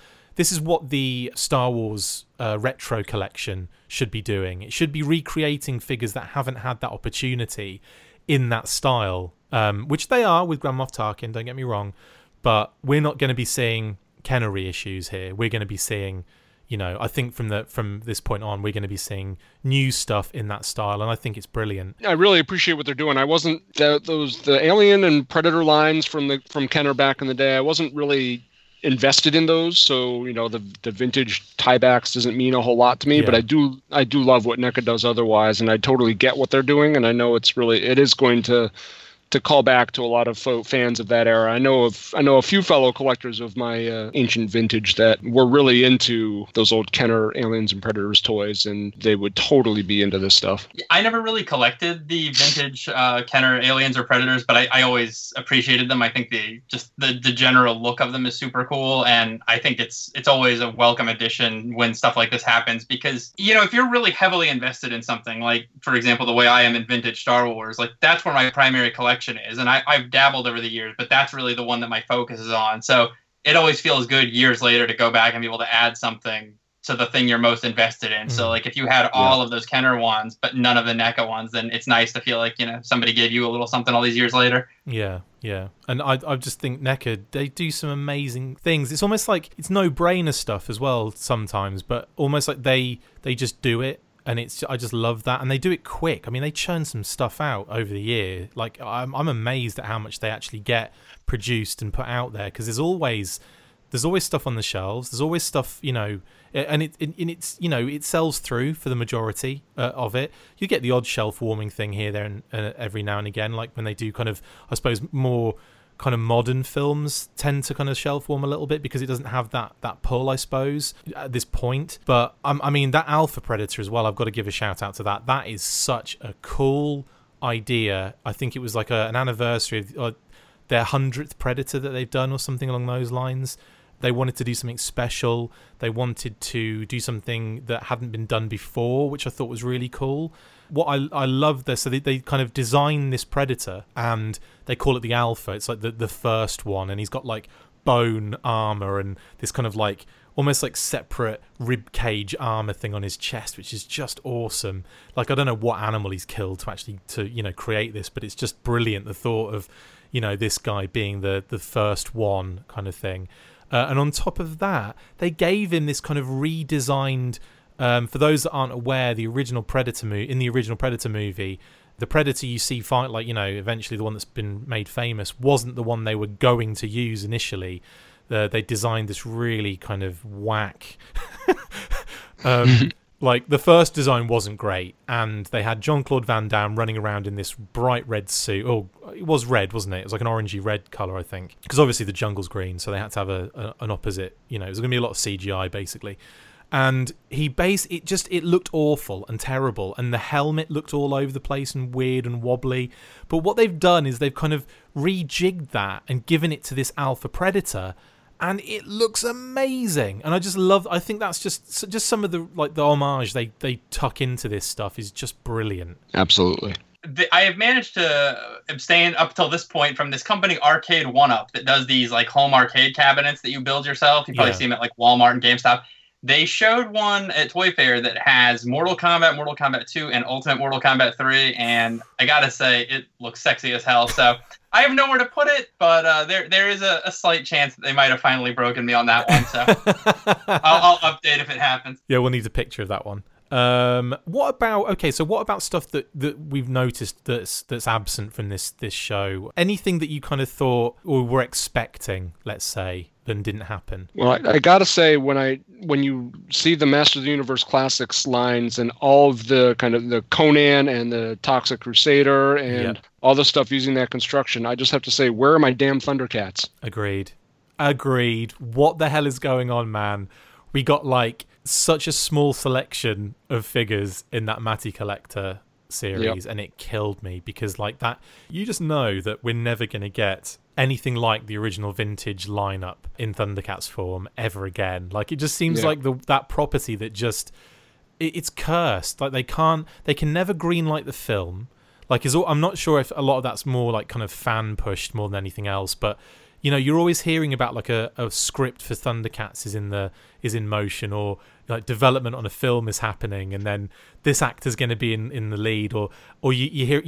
the Star Wars retro collection should be doing. It should be recreating figures that haven't had that opportunity in that style, which they are with Grand Moff Tarkin, don't get me wrong. but we're not going to be seeing Kenner reissues here. We're going to be seeing, I think from this point on, we're going to be seeing new stuff in that style, and I think it's brilliant. I really appreciate what they're doing. I wasn't the Alien and Predator lines from Kenner back in the day. I wasn't really invested in those, so the vintage tiebacks doesn't mean a whole lot to me. Yeah. But I do love what NECA does otherwise, and I totally get what they're doing, and I know it is going to call back to a lot of fans of that era. I know a few fellow collectors of my ancient vintage that were really into those old Kenner Aliens and Predators toys, and they would totally be into this stuff. I never really collected the vintage Kenner Aliens or Predators, but I always appreciated them. I think the general look of them is super cool, and I think it's always a welcome addition when stuff like this happens, because if you're really heavily invested in something, like for example the way I am in vintage Star Wars, like that's where my primary collection is, and I've dabbled over the years, but that's really the one that my focus is on. So it always feels good years later to go back and be able to add something to the thing you're most invested in. So like if you had all of those Kenner ones but none of the NECA ones, then it's nice to feel like somebody gave you a little something all these years later. Yeah And I just think NECA, they do some amazing things. It's almost like it's no-brainer stuff as well sometimes, but almost like they just do it. And I just love that, and they do it quick. I mean, they churn some stuff out over the year. Like I'm amazed at how much they actually get produced and put out there, because there's always stuff on the shelves. There's always stuff, and it sells through for the majority of it. You get the odd shelf warming thing here, there, and every now and again, like when they do kind of, I suppose, more kind of modern films tend to kind of shelf warm a little bit because it doesn't have that pull, I suppose, at this point. But I mean, that Alpha Predator as well, I've got to give a shout out to that. That is such a cool idea. I think it was like an anniversary of their 100th Predator that they've done or something along those lines. They wanted to do something special. They wanted to do something that hadn't been done before, which I thought was really cool. What I love this, so they kind of design this Predator and they call it the Alpha. It's like the first one, and he's got like bone armor and this kind of like almost like separate rib cage armor thing on his chest, which is just awesome. Like I don't know what animal he's killed to create this, but it's just brilliant, the thought of this guy being the first one kind of thing. And on top of that, they gave him this kind of redesigned. For those that aren't aware, in the original Predator movie, the Predator you see fight, eventually the one that's been made famous, wasn't the one they were going to use initially. They designed this really kind of whack. Like the first design wasn't great, and they had Jean-Claude Van Damme running around in this bright red suit. Oh, it was red, wasn't it? It was like an orangey red colour, I think, because obviously the jungle's green, so they had to have an opposite. It was going to be a lot of CGI basically. And it looked awful and terrible, and the helmet looked all over the place and weird and wobbly. But what they've done is they've kind of rejigged that and given it to this Alpha Predator, and it looks amazing. And I think that's just some of the homage they tuck into this stuff is just brilliant. Absolutely. I have managed to abstain up till this point from this company Arcade 1-Up that does these like home arcade cabinets that you build yourself. You probably see them at like Walmart and GameStop. They showed one at Toy Fair that has Mortal Kombat 2, and Ultimate Mortal Kombat 3, and I gotta say, it looks sexy as hell. So I have nowhere to put it, but there is a slight chance that they might have finally broken me on that one. So I'll update if it happens. Yeah, we'll need a picture of that one. What about stuff that we've noticed that's absent from this show? Anything that you kind of thought or were expecting, let's say, then didn't happen? Well, I gotta say, when you see the Master of the Universe Classics lines and all of the kind of the Conan and the Toxic Crusader and all the stuff using that construction, I just have to say, where are my damn Thundercats? Agreed. What the hell is going on, man? We got like such a small selection of figures in that Matty Collector series, and it killed me because like that, you just know that we're never going to get anything like the original vintage lineup in Thundercats form ever again. Like it just seems like that property that just it's cursed. Like they can never greenlight the film. Like I'm not sure if a lot of that's more like kind of fan pushed more than anything else, but you're always hearing about like a script for Thundercats is in motion, or like development on a film is happening, and then this actor's going to be in the lead, or you hear,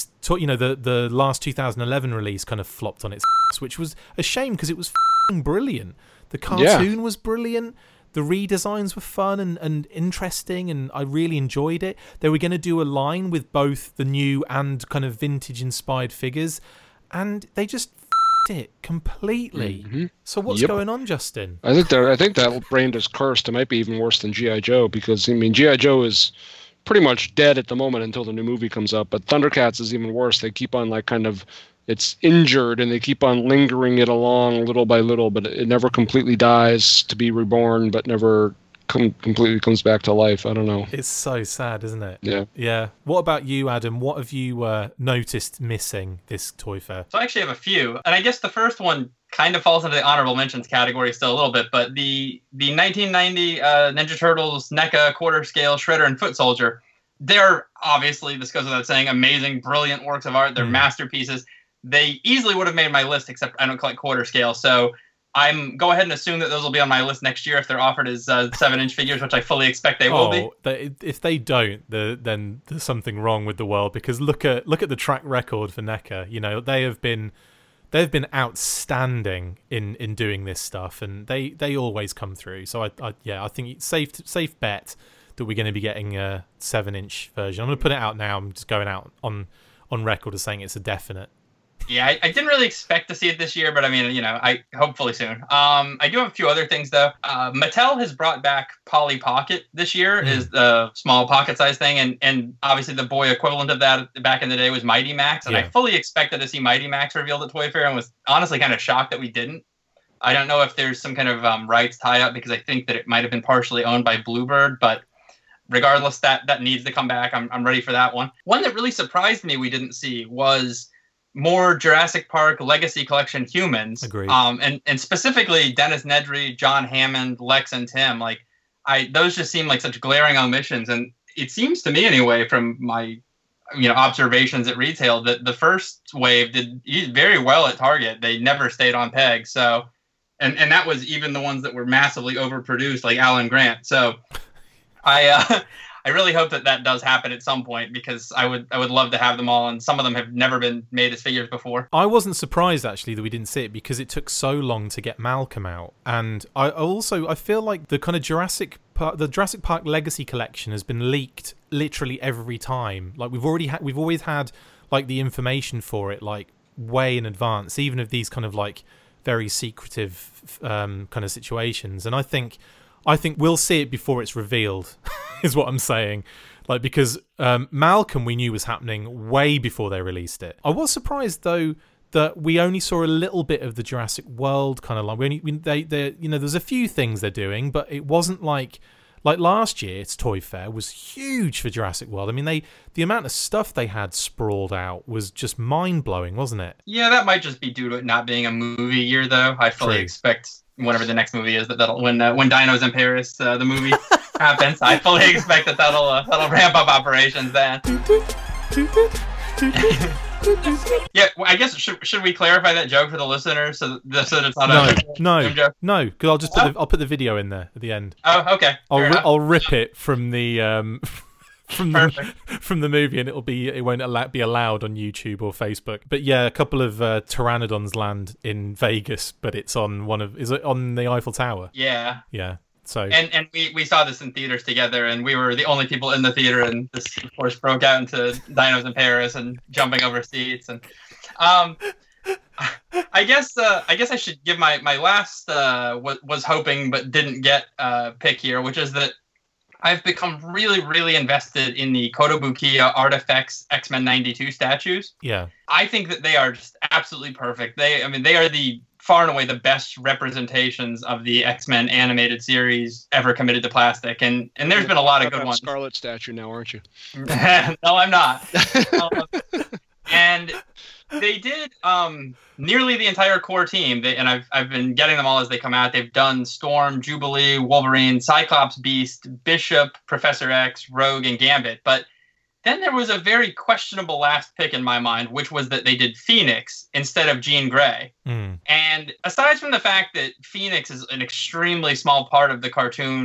the last 2011 release kind of flopped on its which was a shame because it was brilliant. The cartoon was brilliant. The redesigns were fun and interesting, and I really enjoyed it. They were going to do a line with both the new and kind of vintage-inspired figures, and they just it completely. Mm-hmm. So what's going on, Justin? I think that brand is cursed. It might be even worse than G.I. Joe, because, G.I. Joe is pretty much dead at the moment until the new movie comes up, but Thundercats is even worse. They keep on it's injured, and they keep on lingering it along little by little, but it never completely dies to be reborn, but never completely comes back to life. I don't know. It's so sad, isn't it? Yeah. Yeah. What about you, Adam? What have you noticed missing this Toy Fair? So I actually have a few, and I guess the first one kind of falls into the honorable mentions category still a little bit, but the 1990 Ninja Turtles NECA quarter scale Shredder and Foot Soldier, they're obviously, this goes without saying, amazing, brilliant works of art. They're masterpieces. They easily would have made my list, except I don't collect quarter scale. So I'm go ahead and assume that those will be on my list next year if they're offered as 7-inch figures, which I fully expect they will be. If they don't, then there's something wrong with the world, because look at the track record for NECA. They've been outstanding in doing this stuff, and they always come through. So I think it's safe bet that we're going to be getting a 7-inch version. I'm going to put it out now. I'm just going out on record as saying it's a definite. Yeah, I didn't really expect to see it this year, but I hopefully soon. I do have a few other things though. Mattel has brought back Polly Pocket this year, is the small pocket size thing, and obviously the boy equivalent of that back in the day was Mighty Max, and I fully expected to see Mighty Max revealed at Toy Fair, and was honestly kind of shocked that we didn't. I don't know if there's some kind of rights tie up, because I think that it might have been partially owned by Bluebird, but regardless, that needs to come back. I'm ready for that one. One that really surprised me we didn't see was more Jurassic Park Legacy Collection Humans. Agreed. And specifically Dennis Nedry, John Hammond, Lex, and Tim. Those just seem like such glaring omissions. And it seems to me, anyway, from my observations at retail, that the first wave did very well at Target. They never stayed on peg. So, and that was even the ones that were massively overproduced, like Alan Grant. So, I really hope that does happen at some point, because I would love to have them all, and some of them have never been made as figures before. I wasn't surprised actually that we didn't see it, because it took so long to get Malcolm out, and I feel like the kind of Jurassic Park Legacy Collection has been leaked literally every time. Like we've always had like the information for it like way in advance, even of these kind of like very secretive kind of situations, and I think we'll see it before it's revealed, is what I'm saying. Like, because Malcolm we knew was happening way before they released it. I was surprised though that we only saw a little bit of the Jurassic World kind of line. There's a few things they're doing, but it wasn't like last year's Toy Fair was huge for Jurassic World. I mean, the amount of stuff they had sprawled out was just mind-blowing, wasn't it? Yeah, that might just be due to it not being a movie year, though. I fully expect whatever the next movie is that'll when Dino's in Paris, the movie happens. I fully expect that'll ramp up operations then. Yeah, well, I guess should we clarify that joke for the listeners so that it's not a joke? No, because I'll just put the video in there at the end. Oh, okay. I'll rip it from the from the movie, and it won't be allowed on YouTube or Facebook. But yeah, a couple of pteranodons land in Vegas, but it's on is it on the Eiffel Tower? Yeah. So and we saw this in theaters together, and we were the only people in the theater, and this of course broke out into Dinos in Paris and jumping over seats, and I guess I should give my last was hoping but didn't get pick here, which is that I've become really, really invested in the Kotobukiya Artifacts X-Men 92 statues. Yeah. I think that they are just absolutely perfect. They are the far and away the best representations of the X-Men animated series ever committed to plastic. And there's been a lot of good ones. Scarlet statue now, aren't you? No, I'm not. And they did nearly the entire core team. And I've been getting them all as they come out. They've done Storm, Jubilee, Wolverine, Cyclops, Beast, Bishop, Professor X, Rogue, and Gambit. But then there was a very questionable last pick in my mind, which was that they did Phoenix instead of Jean Grey. And aside from the fact that Phoenix is an extremely small part of the cartoon,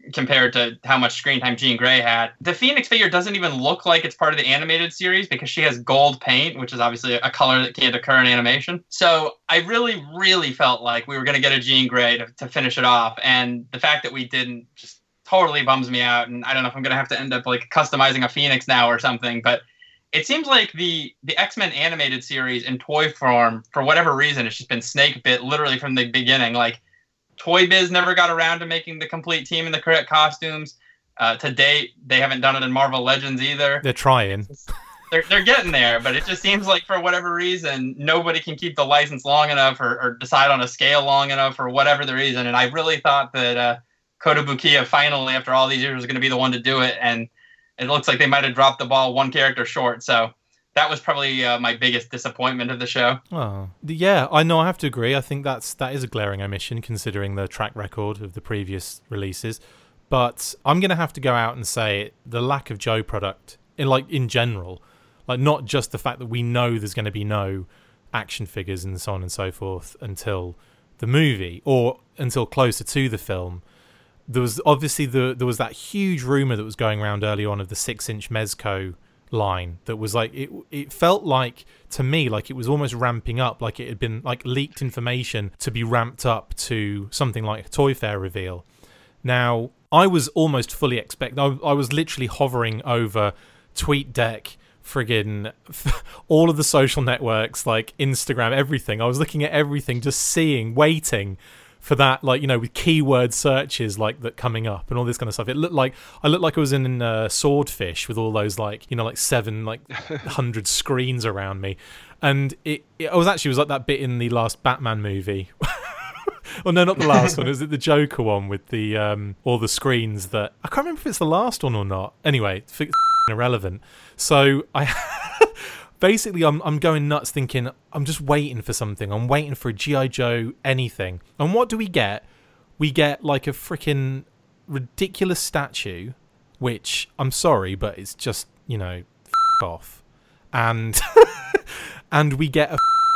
compared to how much screen time Jean Grey had. The Phoenix figure doesn't even look like it's part of the animated series because she has gold paint, which is obviously a color that can't occur in animation. So I really, really felt like we were going to get a Jean Grey to finish it off. And the fact that we didn't just totally bums me out. And I don't know if I'm going to have to end up like customizing a Phoenix now or something, but it seems like the X-Men animated series in toy form, for whatever reason, it's just been snake bit literally from the beginning. Like, Toy Biz never got around to making the complete team in the correct costumes. To date, they haven't done it in Marvel Legends either. They're trying. They're getting there, but it just seems like for whatever reason, nobody can keep the license long enough or decide on a scale long enough for whatever the reason. And I really thought that Kota Bukiya finally, after all these years, was going to be the one to do it. And it looks like they might have dropped the ball one character short. So that was probably my biggest disappointment of the show. Oh, yeah, I know. I have to agree. I think that is a glaring omission considering the track record of the previous releases. But I'm going to have to go out and say the lack of Joe product in general, like not just the fact that we know there's going to be no action figures and so on and so forth until the movie or until closer to the film. There was obviously there was that huge rumor that was going around early on of the 6-inch Mezco line that was like it felt like to me like it was almost ramping up, like it had been like leaked information to be ramped up to something like a Toy Fair reveal. Now I was almost fully I was literally hovering over TweetDeck, friggin' all of the social networks, like Instagram, everything. I was looking at everything, just waiting for that, like, you know, with keyword searches like that coming up and all this kind of stuff. I looked like I was in Swordfish with all those, like, you know, like 700 screens around me, and it was like that bit in the last Batman movie. Well, no, not the last one. Is it the Joker one with the all the screens that I can't remember if it's the last one or not. Anyway, irrelevant. So basically, I'm going nuts thinking, I'm just waiting for something. I'm waiting for a G.I. Joe anything. And what do we get? We get like a freaking ridiculous statue, which, I'm sorry, but it's just, you know, off. And and we get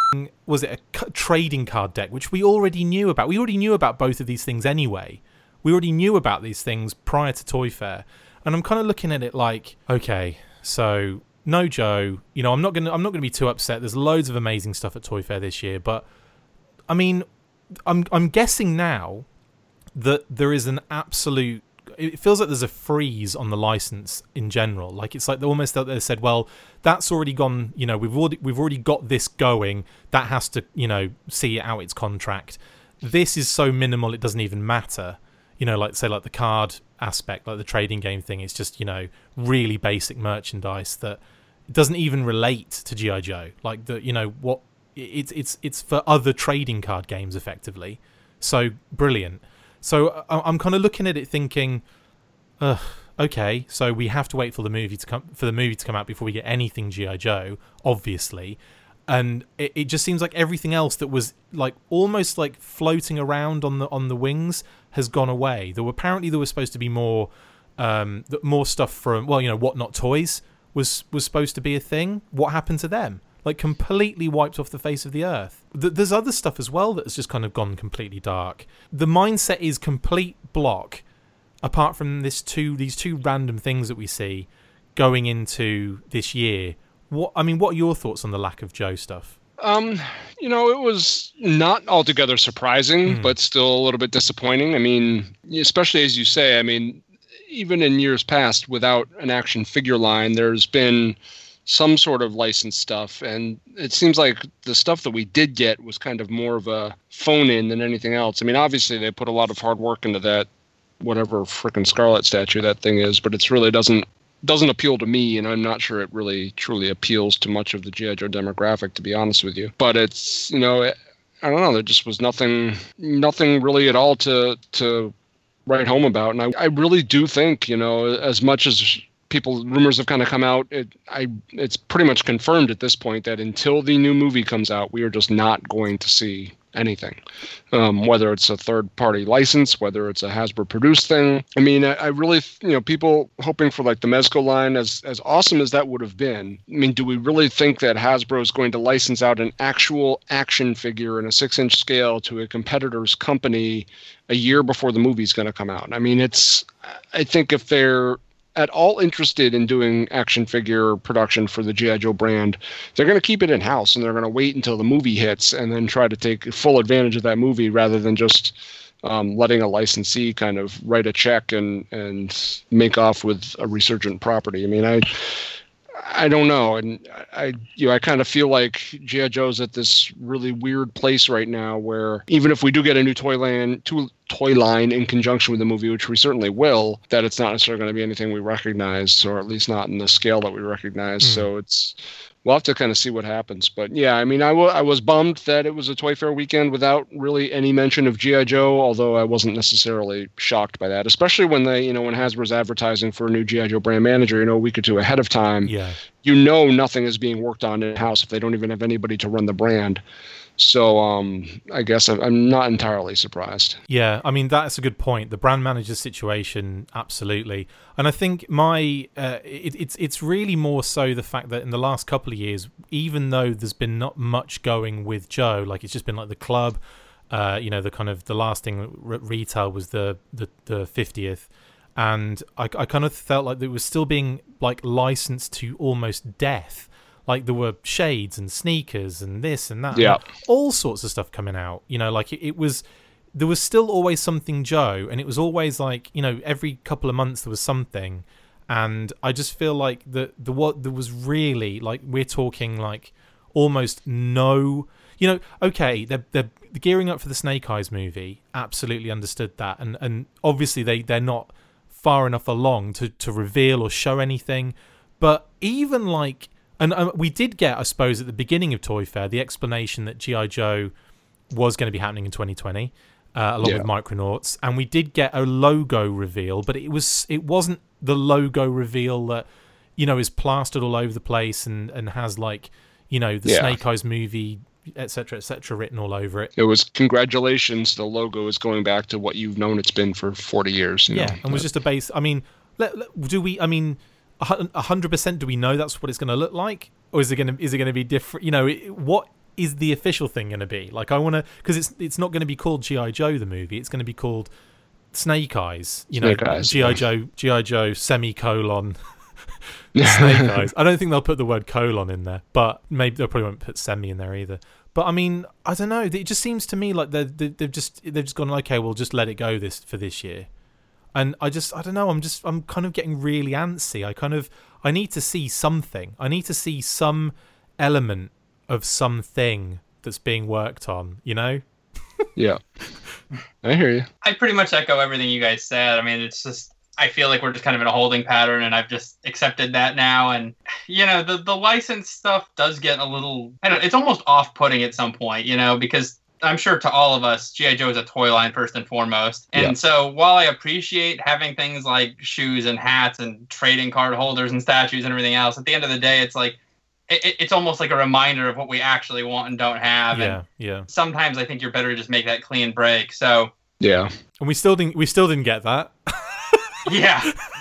a trading card deck, which we already knew about. We already knew about both of these things anyway. We already knew about these things prior to Toy Fair. And I'm kind of looking at it like, okay, so no Joe, you know, I'm not gonna be too upset. There's loads of amazing stuff at Toy Fair this year, but I mean, I'm guessing now that there is an absolute. It feels like there's a freeze on the license in general. Like it's like they said, well, that's already gone. You know, we've already got this going. That has to, you know, see out its contract. This is so minimal it doesn't even matter. You know, like say like the card aspect, like the trading game thing. It's just, you know, really basic merchandise that doesn't even relate to G.I. Joe. Like the, you know, what it's for other trading card games effectively. So brilliant. So I'm kind of looking at it thinking, okay, so we have to wait for the movie to come out before we get anything G.I. Joe, obviously. And it just seems like everything else that was like almost like floating around on the wings has gone away. There was supposed to be more stuff from, well, you know, What Not Toys was supposed to be a thing. What happened to them? Like completely wiped off the face of the earth. There's other stuff as well that has just kind of gone completely dark. The mindset is complete block, apart from these two random things that we see going into this year. What are your thoughts on the lack of Joe stuff? You know, it was not altogether surprising, but still a little bit disappointing. I mean, especially as you say, I mean, even in years past, without an action figure line, there's been some sort of licensed stuff, and it seems like the stuff that we did get was kind of more of a phone-in than anything else. I mean, obviously they put a lot of hard work into that, whatever frickin' Scarlet statue that thing is, but it really doesn't appeal to me, and I'm not sure it really truly appeals to much of the G.I. Joe demographic, to be honest with you. But it's, you know, I don't know, there just was nothing really at all to write home about. And I really do think, you know, as much as rumors have kind of come out, it's pretty much confirmed at this point that until the new movie comes out, we are just not going to see anything, whether it's a third-party license, whether it's a Hasbro-produced thing. I mean, I really, people hoping for like the Mezco line, as awesome as that would have been. I mean, do we really think that Hasbro is going to license out an actual action figure in a 6-inch scale to a competitor's company a year before the movie's going to come out? I mean, I think if they're at all interested in doing action figure production for the G.I. Joe brand, they're going to keep it in-house, and they're going to wait until the movie hits and then try to take full advantage of that movie rather than just letting a licensee kind of write a check and make off with a resurgent property. I mean, I don't know, and I kind of feel like G.I. Joe's at this really weird place right now where even if we do get a new toy line in conjunction with the movie, which we certainly will, that it's not necessarily going to be anything we recognize, or at least not in the scale that we recognize. So we'll have to kind of see what happens. But yeah, I mean, I was bummed that it was a Toy Fair weekend without really any mention of G.I. Joe, although I wasn't necessarily shocked by that, especially when when Hasbro's advertising for a new G.I. Joe brand manager, a week or two ahead of time. Yeah. Nothing is being worked on in-house if they don't even have anybody to run the brand. So I guess I'm not entirely surprised. Yeah, I mean, that's a good point. The brand manager situation, absolutely. And I think it's really more so the fact that in the last couple of years, even though there's been not much going with Joe, like it's just been like the club, the kind of the last thing retail was the 50th. And I kind of felt like it was still being like licensed to almost death. Like there were shades and sneakers and this and that, yeah, all sorts of stuff coming out. Like it was, there was still always something Joe, and it was always like every couple of months there was something, and I just feel like there was really, like, we're talking like almost no. Okay, they're gearing up for the Snake Eyes movie. Absolutely understood that, and obviously they're not far enough along to reveal or show anything, but even like. And we did get, I suppose, at the beginning of Toy Fair, the explanation that G.I. Joe was going to be happening in 2020, along with Micronauts. And we did get a logo reveal, but it wasn't the logo reveal that, is plastered all over the place and has, like, the Snake Eyes movie, et cetera, written all over it. It was, congratulations, the logo is going back to what you've known it's been for 40 years. And was just a base. I mean, 100%, do we know that's what it's going to look like, or is it going to be different? What is the official thing going to be? Like, I want to, because it's not going to be called G.I. Joe the movie. It's going to be called Snake Eyes. G.I. Joe semicolon Snake Eyes. I don't think they'll put the word colon in there, but maybe they probably won't put semi in there either. But I mean, I don't know. It just seems to me like they've just gone, okay, we'll just let it go for this year. And I don't know, I'm kind of getting really antsy. I need to see something. I need to see some element of something that's being worked on, Yeah. I hear you. I pretty much echo everything you guys said. I mean, it's just, I feel like we're just kind of in a holding pattern, and I've just accepted that now. And, the license stuff does get a little, it's almost off-putting at some point, because I'm sure to all of us, G.I. Joe is a toy line first and foremost. And so while I appreciate having things like shoes and hats and trading card holders and statues and everything else, at the end of the day, it's like, it's almost like a reminder of what we actually want and don't have. And sometimes I think you're better to just make that clean break. So yeah. And we still didn't get that. Yeah.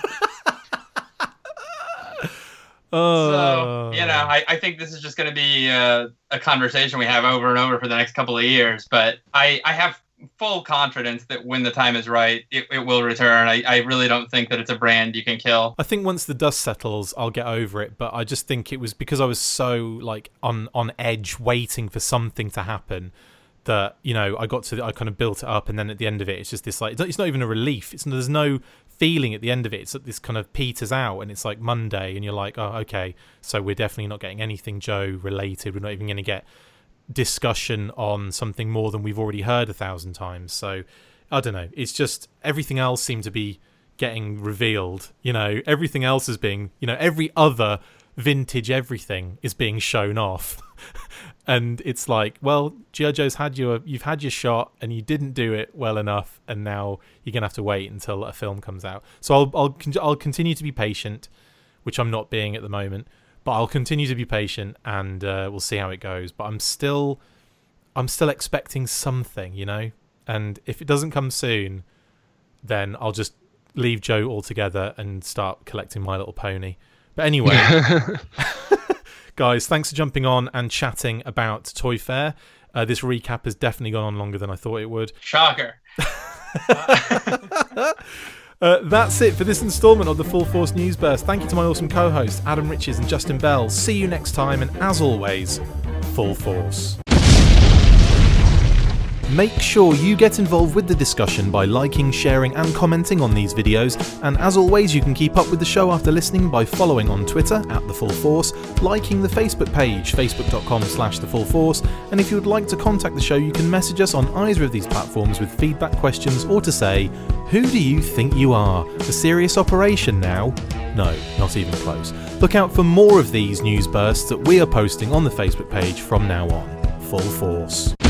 So, I think this is just going to be a conversation we have over and over for the next couple of years. But I have full confidence that when the time is right, it will return. I really don't think that it's a brand you can kill. I think once the dust settles, I'll get over it. But I just think it was because I was so like on edge, waiting for something to happen, that I kind of built it up, and then at the end of it, it's just this like, it's not even a relief. There's no feeling at the end of it. It's this kind of peters out, and it's like Monday, and you're like, oh, okay, so we're definitely not getting anything Joe related. We're not even going to get discussion on something more than we've already heard 1,000 times. So I don't know, it's just everything else seemed to be getting revealed. Everything else is being, every other vintage everything is being shown off. And it's like, well, G.I. Joe's you've had your shot, and you didn't do it well enough, and now you're gonna have to wait until a film comes out. So I'll continue to be patient, which I'm not being at the moment, but I'll continue to be patient, and we'll see how it goes. But I'm still I'm still expecting something, you know? And if it doesn't come soon, then I'll just leave Joe altogether and start collecting My Little Pony. But anyway, guys, thanks for jumping on and chatting about Toy Fair. This recap has definitely gone on longer than I thought it would. Shocker. That's it for this instalment of the Full Force News Burst. Thank you to my awesome co-hosts, Adam Riches and Justin Bell. See you next time, and as always, Full Force. Make sure you get involved with the discussion by liking, sharing and commenting on these videos, and as always you can keep up with the show after listening by following on Twitter @TheFullForce, liking the Facebook page facebook.com/TheFullForce, and if you would like to contact the show you can message us on either of these platforms with feedback, questions or to say, who do you think you are? A serious operation now? No, not even close. Look out for more of these news bursts that we are posting on the Facebook page from now on. Full Force.